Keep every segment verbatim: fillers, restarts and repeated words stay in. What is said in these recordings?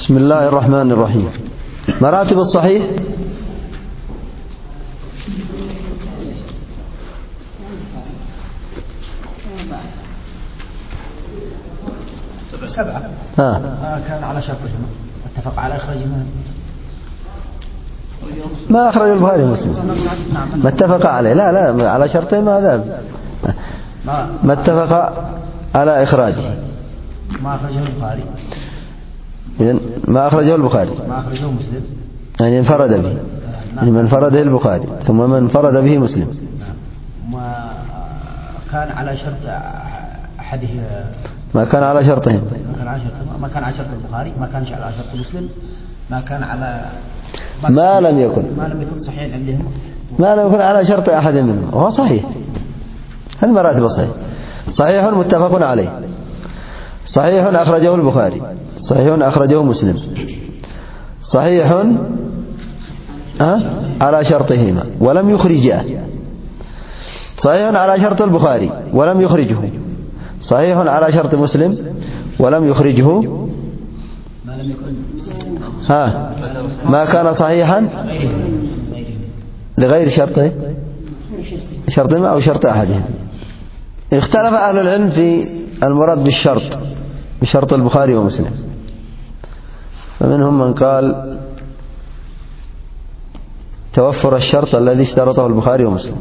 بسم الله الرحمن الرحيم. مراتب الصحيح. سبعة. ها. كان على شرطهما اتفق على إخراجهما. ما أخرج البخاري ومسلم. ما اتفق عليه. لا لا على شرطهما هذا. ما اتفق على إخراجه. ما أخرجه البخاري. إذن ما أخرجه البخاري. ما أخرجه مسلم. يعني انفرد به. يعني من فرده البخاري ثم من فرد به مسلم. ما كان على شرط أحده. ما كان على شرطهم. ما كان على شرط ما كان على شرط البخاري، ما كان على شرط مسلم، ما كان على ما, ما لم يكن ما لم يكن صحيح عندهم. ما لم يكن على شرط أحد منهم وهو صحيح. هذه مراتب الصحيح. صحيح متفق عليه، صحيح أخرجه البخاري، صحيح أخرجه مسلم، صحيح أه؟ على شرطهما ولم يخرجاه، صحيح على شرط البخاري ولم يخرجه، صحيح على شرط مسلم ولم يخرجه. ها ما كان صحيحا لغير شرطه شرطهما أو شرط أحدهم. اختلف أهل العلم في المراد بالشرط بشرط البخاري ومسلم، فمنهم من قال توفر الشرط الذي اشترطه البخاري ومسلم،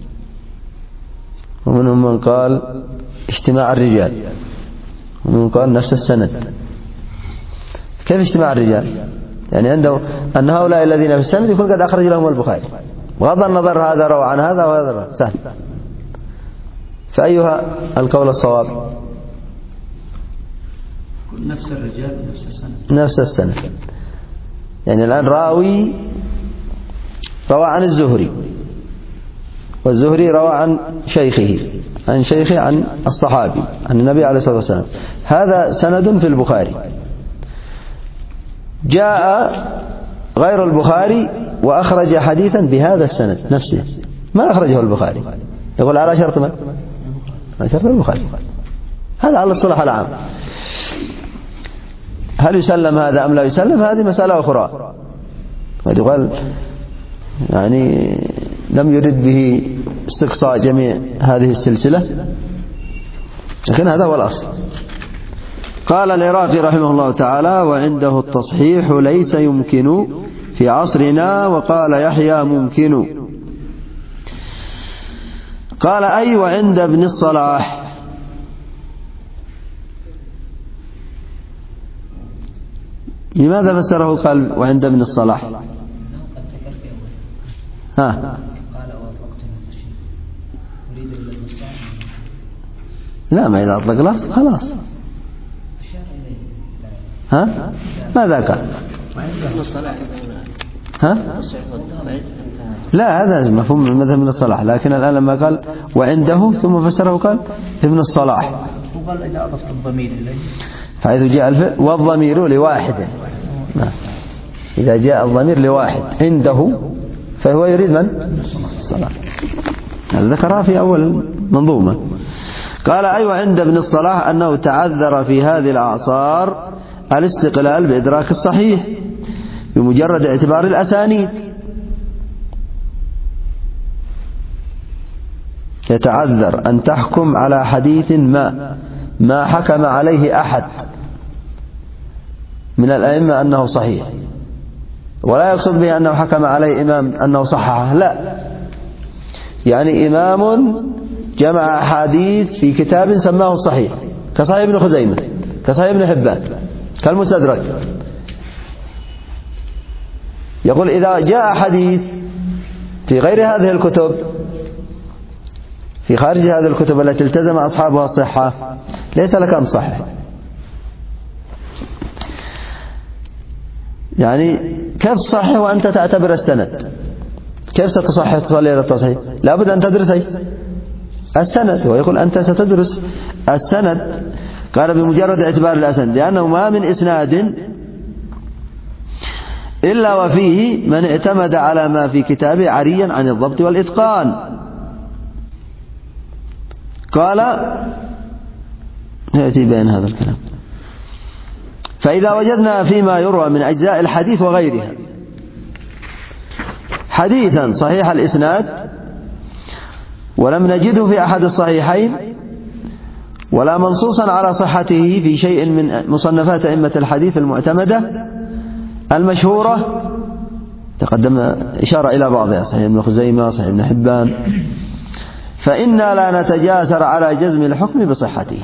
ومنهم من قال اجتماع الرجال، ومنهم من قال نفس السند. كيف اجتماع الرجال؟ يعني عنده أن هؤلاء الذين في السند يكون قد أخرج لهم البخاري، بغض النظر هذا روى عن هذا وهذا روى. سهل. فأيها القول الصواب؟ نفس الرجال نفس السند. نفس السند. يعني الآن راوي روى عن الزهري، والزهري روى عن شيخه عن شيخه عن الصحابي عن النبي عليه الصلاة والسلام، هذا سند في البخاري. جاء غير البخاري وأخرج حديثا بهذا السند نفسه، ما أخرجه البخاري، يقول على شرط من؟ على شرط البخاري. هذا على الصلاح العام. هل يسلم هذا أم لا يسلم؟ هذه مسألة أخرى. ويقال يعني لم يرد به استقصاء جميع هذه السلسلة، لكن هذا هو الأصل. قال العراقي رحمه الله تعالى: وعنده التصحيح ليس يمكن في عصرنا. وقال يحيى ممكن. قال أي وعند ابن الصلاح. لماذا فسره قال وعند ابن الصلاح؟ ها لا، ما إذا أطلق له خلاص. ها ماذا قال؟ ها لا، هذا مفهوم من مذهب ابن الصلاح، لكن الآن لما قال وعنده ثم فسره قال ابن الصلاح، وقال إذا أضفت الضمير إليه حيث جاء الفعل والضمير لواحد. إذا جاء الضمير لواحد عنده فهو يريد من؟ الصلاح. هذا ذكرها في أول منظومة. قال أيوة عند ابن الصلاح أنه تعذر في هذه الأعصار الاستقلال بإدراك الصحيح بمجرد اعتبار الأسانيد. يتعذر أن تحكم على حديث ما ما حكم عليه أحد من الأئمة أنه صحيح، ولا يقصد به أنه حكم عليه إمام أنه صححه، لا، يعني إمام جمع أحاديث في كتاب سماه الصحيح كصحيح ابن خزيمة، كصحيح ابن حبان، كالمستدرك. يقول إذا جاء حديث في غير هذه الكتب، في خارج هذه الكتب التي التزم أصحابها الصحة، ليس لك أن تصحح. يعني كيف تصحح وأنت تعتبر السند؟ كيف ستصحح تصلي هذا التصحيح؟ لابد أن تدرس السند، ويقول أنت ستدرس السند. قال بمجرد اعتبار الأسند، لأنه ما من إسناد إلا وفيه من اعتمد على ما في كتابه عريا عن الضبط والإتقان. قال يأتي بين هذا الكلام. فإذا وجدنا فيما يروى من أجزاء الحديث وغيرها حديثا صحيح الإسناد ولم نجده في أحد الصحيحين ولا منصوصا على صحته في شيء من مصنفات أئمة الحديث المعتمدة المشهورة، تقدم إشارة إلى بعضها، صحيح ابن خزيمة، صحيح ابن حبان، فإنا لا نتجاسر على جزم الحكم بصحته.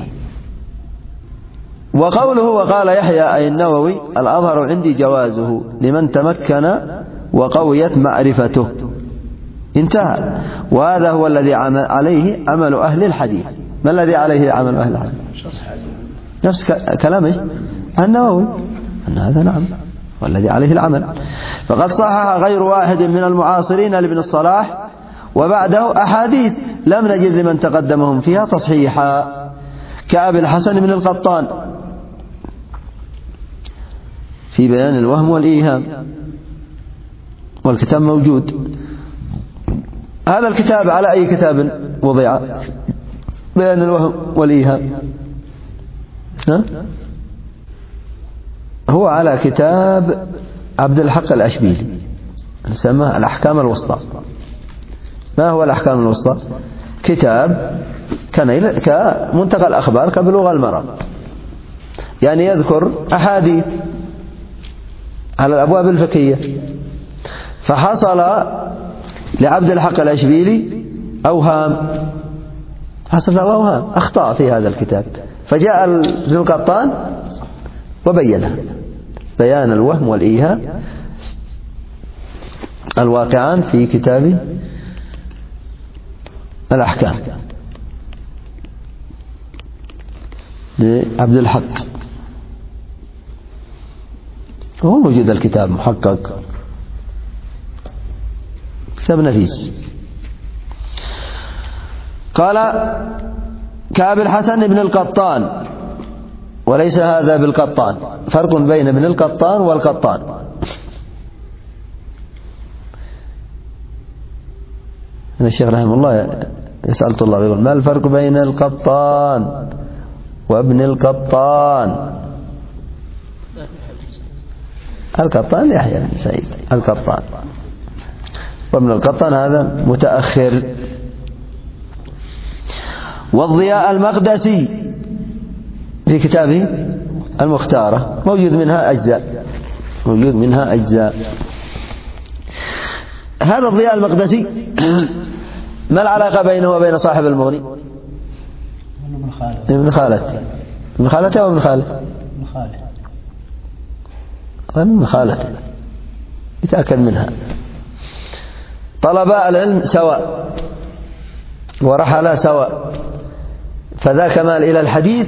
وقوله وقال يحيى أي النووي الأظهر عندي جوازه لمن تمكن وقويت معرفته، انتهى. وهذا هو الذي عليه عمل أهل الحديث. ما الذي عليه عمل أهل الحديث؟ نفس كلامه النووي أن هذا نعم والذي عليه العمل. فقد صحح غير واحد من المعاصرين لابن الصلاح وبعده أحاديث لم نجد لمن تقدمهم فيها تصحيحا كأبي الحسن بن القطان في بيان الوهم والإيهام، والكتاب موجود. هذا الكتاب على أي كتاب وضع؟ بيان الوهم والإيهام، ها؟ هو على كتاب عبد الحق الأشبيلي نسميه الأحكام الوسطى. ما هو الأحكام الوسطى؟ كتاب كان كمنتقى الأخبار كبلوغ المرام، يعني يذكر أحاديث على الأبواب الفقهية. فحصل لعبد الحق الأشبيلي أوهام، حصل له أوهام، أخطاء في هذا الكتاب، فجاء ابن القطان وبينها بيان الوهم والإيهام الواقعان في كتاب الأحكام لعبد الحق. هو موجود الكتاب محقق، كتاب نفيس. قال كأبي الحسن بن القطان، وليس هذا بالقطان، فرق بين ابن القطان والقطان. أنا الشيخ رحمه الله يسأل طلاب يقول ما الفرق بين القطان وابن القطان؟ القطان يحيى بن سعيد القطان، وابن القطان هذا متأخر. والضياء المقدسي في كتابه المختارة موجود منها أجزاء، موجود منها أجزاء. هذا الضياء المقدسي ما العلاقة بينه وبين صاحب المغني؟ ابن خالته. ابن خالته أو ابن خالته؟ ابن خالته. ابن خالته يتأكد منها. طلباء العلم سواء ورحلا سواء، فذاك مال إلى الحديث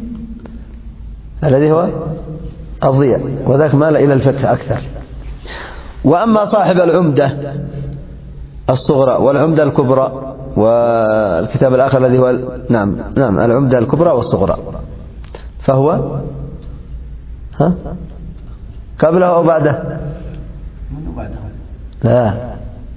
الذي هو الضياء، وذاك مال إلى الفقه أكثر. وأما صاحب العمدة الصغرى والعمدة الكبرى والكتاب الآخر الذي هو نعم نعم العمدة الكبرى والصغرى، فهو ها قبله أو بعده؟ منه بعده. لا،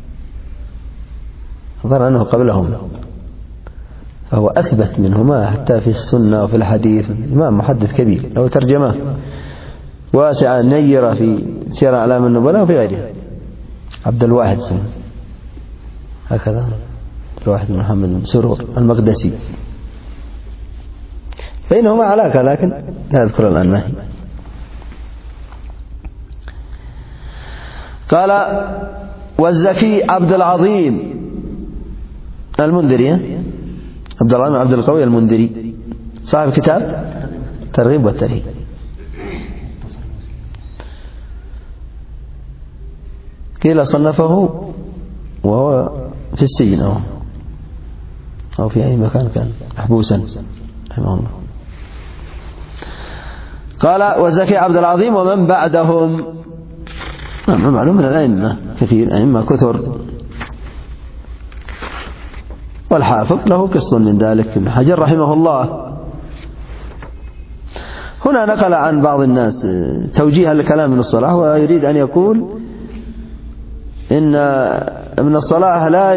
أظن أنه قبلهم، فهو أثبت منهما حتى في السنة وفي الحديث. إمام محدث كبير له ترجمة واسعة نيرة في سير أعلام النبلاء وفي غيرها. عبد الواحد سنة هكذا، الواحد محمد بن سرور المقدسي، بينهما علاقة لكن لا أذكر الآن ما هي. قال والزكي عبد العظيم المنذري، عبد العظيم عبد القوي المنذري صاحب كتاب ترغيب والترهيب. قيل صنفه وهو في السجن أو أو في أي مكان كان محبوسا رحمه الله. قال والزكي عبد العظيم ومن بعدهم، نعم معلوم من الأئمة كثير، أئمة كثر. والحافظ له قسط من ذلك ابن حجر رحمه الله. هنا نقل عن بعض الناس توجيها لكلام ابن الصلاح، ويريد أن يقول إن ابن الصلاح لا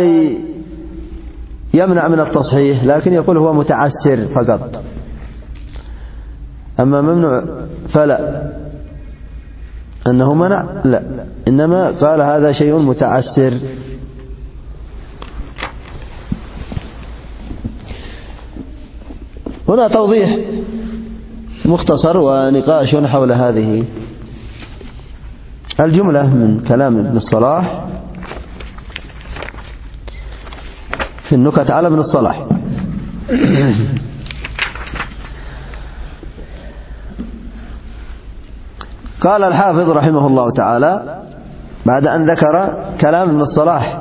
يمنع من التصحيح، لكن يقول هو متعسر فقط، أما ممنوع فلا، أنه منع لا، إنما قال هذا شيء متعسر. هنا توضيح مختصر ونقاش حول هذه الجملة من كلام ابن الصلاح في النكت على ابن الصلاح. قال الحافظ رحمه الله تعالى بعد أن ذكر كلام ابن الصلاح،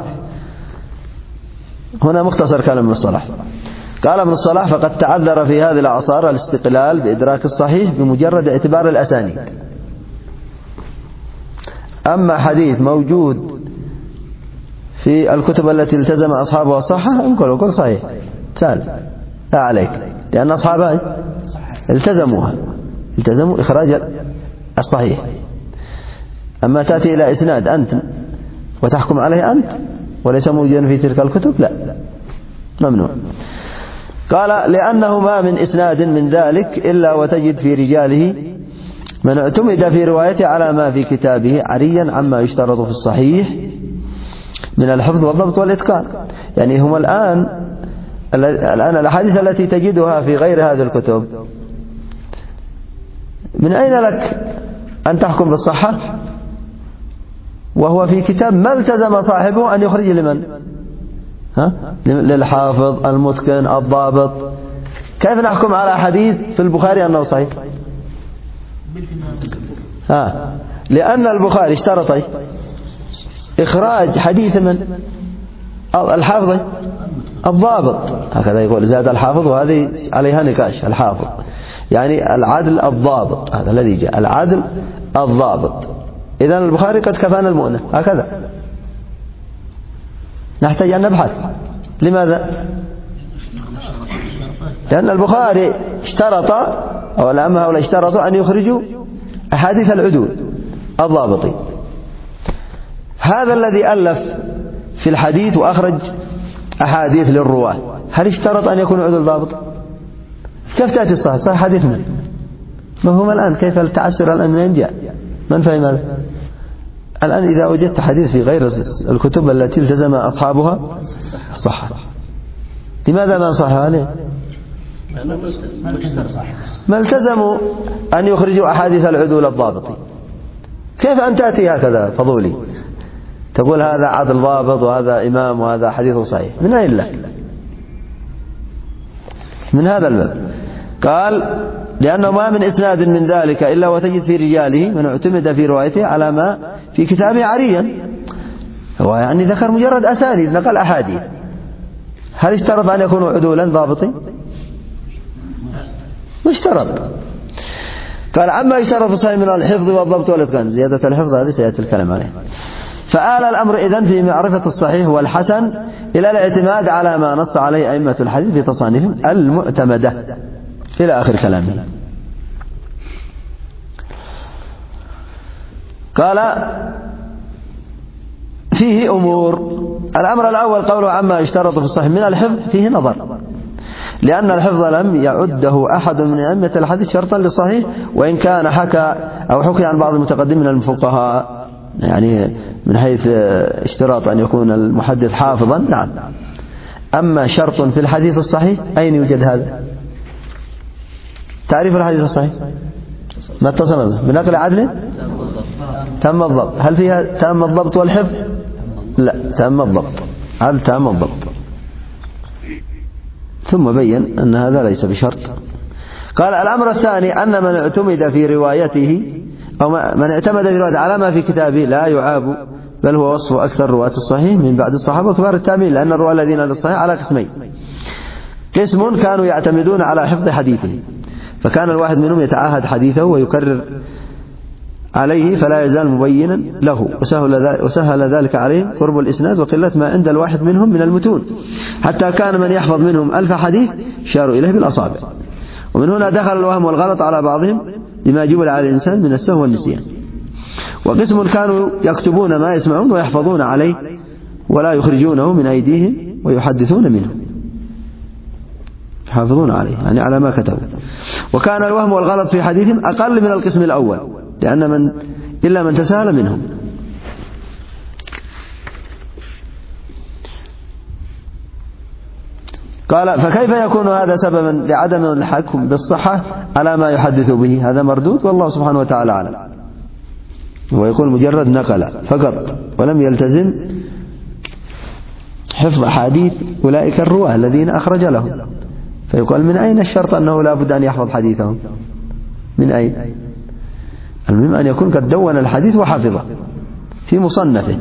هنا مختصر كلام ابن الصلاح، قال ابن الصلاح: فقد تعذر في هذه الأعصار الاستقلال بإدراك الصحيح بمجرد اعتبار الأسانيد. أما حديث موجود في الكتب التي التزم أصحابها الصحة نقول وكل صحيح سهل لا عليك، لأن أصحابها التزموها، التزموا إخراج الصحيح. أما تأتي إلى إسناد أنت وتحكم عليه أنت وليس موجودا في تلك الكتب لا، ممنوع. قال: لأنه ما من إسناد من ذلك إلا وتجد في رجاله من اعتمد في روايته على ما في كتابه عريا عما يشترط في الصحيح من الحفظ والضبط والإتقان. يعني هم الآن الآن الأحاديث التي تجدها في غير هذه الكتب من أين لك أن تحكم بالصحة وهو في كتاب ما التزم صاحبه أن يخرج لمن؟ ها؟ للحافظ المتقن الضابط. كيف نحكم على حديث في البخاري أنه صحيح؟ ها؟ لأن البخاري اشترط إخراج حديث من؟ الحافظ الضابط، هكذا يقول زاد الحافظ، وهذه عليها نقاش. الحافظ يعني العدل الضابط، هذا الذي جاء العدل الضابط. إذن البخاري قد كفانا المؤنة، هكذا نحتاج أن نبحث. لماذا؟ لأن البخاري اشترط أو الأئمة هؤلاء اشترطوا أن يخرجوا أحاديث العدول الضابطين. هذا الذي ألف في الحديث وأخرج أحاديث للرواة هل اشترط أن يكون عدول ضابط؟ كيف تأتي الصحيح؟ صحيح حديث من؟ مفهوم الآن كيف التعسر الآن من جاء؟ من فهم هذا؟ الآن إذا وجدت حديث في غير الكتب التي التزم أصحابها الصحة، لماذا ما صح عليه؟ ما التزموا أن يخرجوا أحاديث العدول الضابطين. كيف أن تأتي هكذا فضولي تقول هذا عدل ضابط وهذا إمام وهذا حديث صحيح؟ من أين لك؟ من هذا الباب. قال: لأنه ما من إسناد من ذلك إلا وتجد في رجاله من اعتمد في روايته على ما في كتابه عريا. هو يعني ذكر مجرد أسانيد، نقل أحاديث. هل اشترط أن يكونوا عدولا ضابطين؟ اشترط. قال: عما يشترط صحيح من الحفظ والضبط والإتقان، زيادة الحفظ هذه سيأتي الكلام عليه. فآل الأمر إذن في معرفة الصحيح والحسن إلى الاعتماد على ما نص عليه أئمة الحديث في تصانيفهم المعتمدة إلى آخر كلامه. قال: فيه أمور. الأمر الأول قوله عما يشترط في الصحيح من الحفظ فيه نظر، لأن الحفظ لم يعده أحد من أئمة الحديث شرطا للصحيح، وإن كان حكى أو حكي عن بعض المتقدمين من الفقهاء يعني من حيث اشتراط أن يكون المحدث حافظا، نعم. أما شرط في الحديث الصحيح أين يوجد هذا؟ تعريف الحديث الصحيح ما اتصل بنقل عدل تم الضبط. هل فيها تم الضبط والحفظ؟ لا، تم الضبط، عدل تم الضبط. ثم بين أن هذا ليس بشرط. قال: الأمر الثاني أن من اعتمد في روايته أو من اعتمد في روايته على ما في كتابه لا يعاب، بل هو وصف أكثر رواة الصحيح من بعد الصحابة وكبار التابعين، لأن الرواة الذين للصحيح على قسمين: قسم كانوا يعتمدون على حفظ حديثه، فكان الواحد منهم يتعاهد حديثه ويكرر عليه فلا يزال مبينا له، وسهل ذلك عليه قرب الإسناد وقلة ما عند الواحد منهم من المتون، حتى كان من يحفظ منهم ألف حديث شاروا إليه بالأصابع. ومن هنا دخل الوهم والغلط على بعضهم لما جبل على الإنسان من السهو والنسيان. وقسم كانوا يكتبون ما يسمعون ويحفظون عليه ولا يخرجونه من أيديهم ويحدثون منه. يحافظون عليه يعني على ما كتبوا. وكان الوهم والغلط في حديثهم أقل من القسم الأول لأن من إلا من تساهل منهم. قال فكيف يكون هذا سببا لعدم الحكم بالصحة على ما يحدث به؟ هذا مردود والله سبحانه وتعالى أعلم. ويقول مجرد نقل فقط ولم يلتزم حفظ أحاديث أولئك الرواة الذين أخرج لهم، فيقال من أين الشرط أنه لا بد أن يحفظ حديثهم؟ من أين؟ المهم أن يكون قد دون الحديث وحفظه في مصنفه.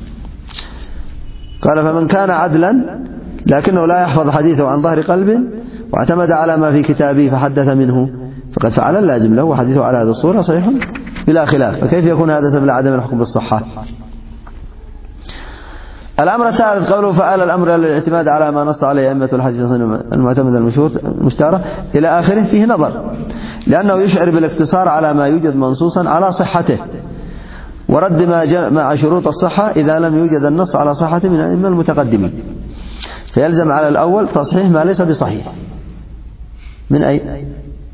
قال فمن كان عدلا لكنه لا يحفظ حديثه عن ظهر قلب واعتمد على ما في كتابه فحدث منه فقد فعل اللازم له وحديثه على هذه الصورة صحيح بلا خلاف. فكيف يكون هذا سبب لعدم الحكم بالصحة؟ الأمر الثالث قوله فآل الأمر للاعتماد على ما نص عليه أئمة الحديث المعتمد المشهور المشتهرة إلى آخره فيه نظر، لأنه يشعر بالاقتصار على ما يوجد منصوصا على صحته ورد ما مع شروط الصحة إذا لم يوجد النص على صحته من الأئمة المتقدمين، فيلزم على الأول تصحيح ما ليس بصحيح. من أي؟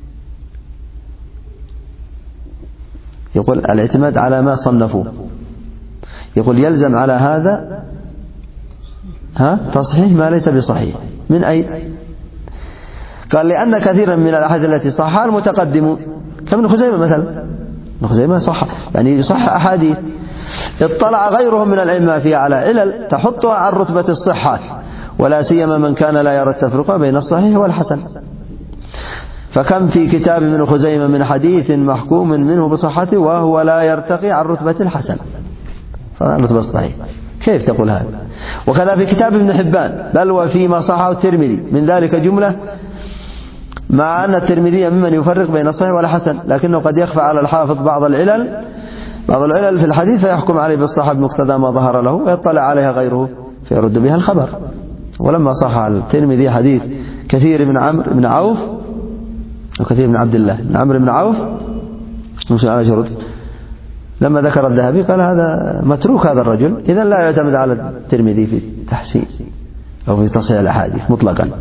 يقول الاعتماد على ما صنفوه، يقول يلزم على هذا ها تصحيح ما ليس بصحيح. من أي؟ قال لأن كثيرا من الأحاديث التي صحها المتقدمون كابن خزيمة مثلا، ابن خزيمة صح يعني صح أحاديث اطلع غيرهم من الأئمة فيها على علل تحطها عن رتبة الصحة، ولا سيما من كان لا يرى التفرقة بين الصحيح والحسن. فكم في كتاب ابن خزيمة من حديث محكوم منه بصحته وهو لا يرتقي عن رتبة الحسن عن رتبة الصحيح، كيف تقول هذا؟ وكذا في كتاب ابن حبان بل وفيما صححه الترمذي من ذلك جملة، مع أن الترمذي ممن يفرق بين الصحيح والحسن، لكنه قد يخفى على الحافظ بعض العلل بعض العلل في الحديث فيحكم عليه بالصحة بمقتضى ما ظهر له ويطلع عليها غيره فيرد بها الخبر. ولما صح الترمذي حديث كثير من عمرو بن عوف وكثير من عبد الله بن عمرو بن عوف مش على شروط، لما ذكر الذهبي قال هذا متروك هذا الرجل، إذن لا يعتمد على الترمذي في التحسين أو في تصحيح الأحاديث مطلقا.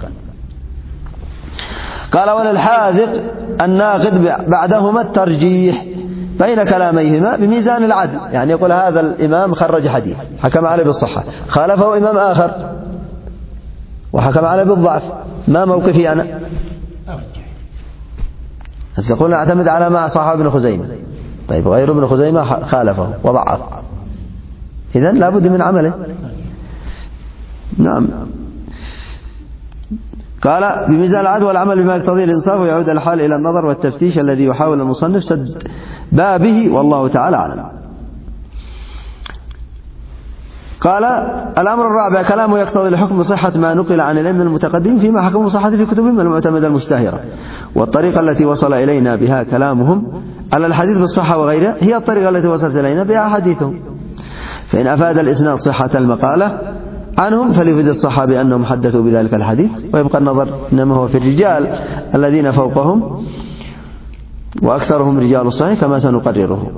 قال وللحاذق الناقد بعدهما الترجيح بين كلاميهما بميزان العدل، يعني يقول هذا الإمام خرج حديث حكم عليه بالصحة خالفه إمام آخر وحكم عليه بالضعف، ما موقفي أنا؟ تقول أعتمد على ما صححه ابن خزيمة، طيب غير ابن خزيمة خالفه وضعف، إذن لا بد من عمله. نعم. قال بميزان العدل والعمل بما يقتضيه الإنصاف ويعود الحال إلى النظر والتفتيش الذي يحاول المصنف سد بابه والله تعالى أعلم. قال الأمر الرابع كلامه يقتضي الحكم بصحة ما نقل عن الأئمة المتقدمين فيما حكموا بصحته في كتبهم المعتمدة المشتهرة، والطريقة التي وصل إلينا بها كلامهم على الحديث بالصحة وغيرها هي الطريقة التي وصلت إلينا بها حديثهم، فإن أفاد الإسناد صحة المقالة عنهم فليفيد الصحة بأنهم حدثوا بذلك الحديث، ويبقى النظر إنما هو في الرجال الذين فوقهم وأكثرهم رجال الصحيح كما سنقرره.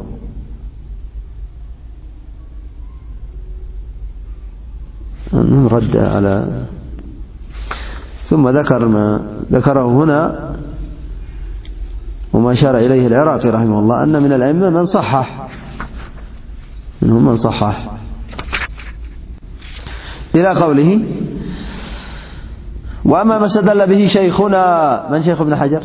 رد على ثم ذكر ما ذكره هنا وما أشار إليه العراقي رحمه الله أن من الأئمة من صحح، منهم من صحح إلى قوله وأما ما استدل به شيخنا، من شيخ ابن حجر؟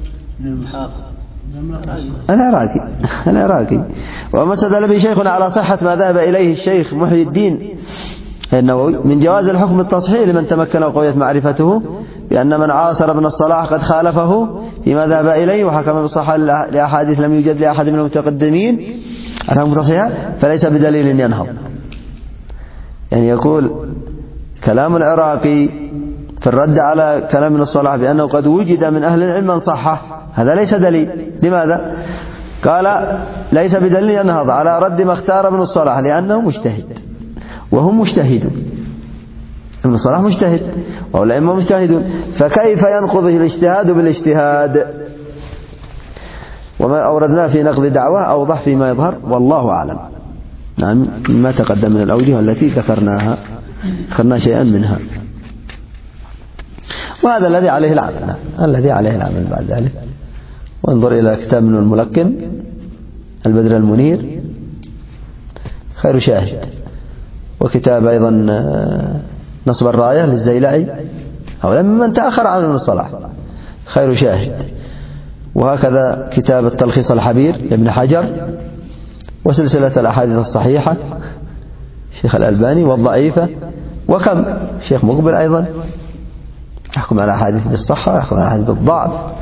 العراقي العراقي وأما استدل به شيخنا على صحة ما ذهب إليه الشيخ محي الدين النووي من جواز الحكم التصحيح لمن تمكن وقويت معرفته بأن من عاصر ابن الصلاح قد خالفه فيما ذهب إليه وحكم بالصحة لأحاديث لم يوجد لأحد من المتقدمين الحكم التصحيح فليس بدليل ينهض. يعني يقول كلام العراقي في الرد على كلام ابن الصلاح بأنه قد وجد من أهل العلم من صحح، هذا ليس دليل. لماذا؟ قال ليس بدليل ينهض على رد ما اختار ابن الصلاح لأنه مجتهد وهم مجتهدون، ابن الصلاح مجتهد والأئمة مجتهدون، فكيف ينقضه الاجتهاد بالاجتهاد؟ وما أوردنا في نقض دعوة أوضح فيما يظهر والله أعلم. نعم ما تقدم من الأوجه التي ذكرناها ذكرنا شيئا منها. وهذا الذي عليه العمل، الذي عليه العمل بعد ذلك. وانظر إلى كتاب ابن الملقن البدر المنير خير شاهد، وكتاب أيضا نصب الراية للزيلعي أو ممن تأخر عن ابن الصلاح خير شاهد. وهكذا كتاب التلخيص الحبير لابن حجر، وسلسلة الأحاديث الصحيحة شيخ الألباني، والضعيفة، وكم شيخ مقبل أيضا يحكم على أحاديث بالصحة، يحكم على أحاديث بالضعف.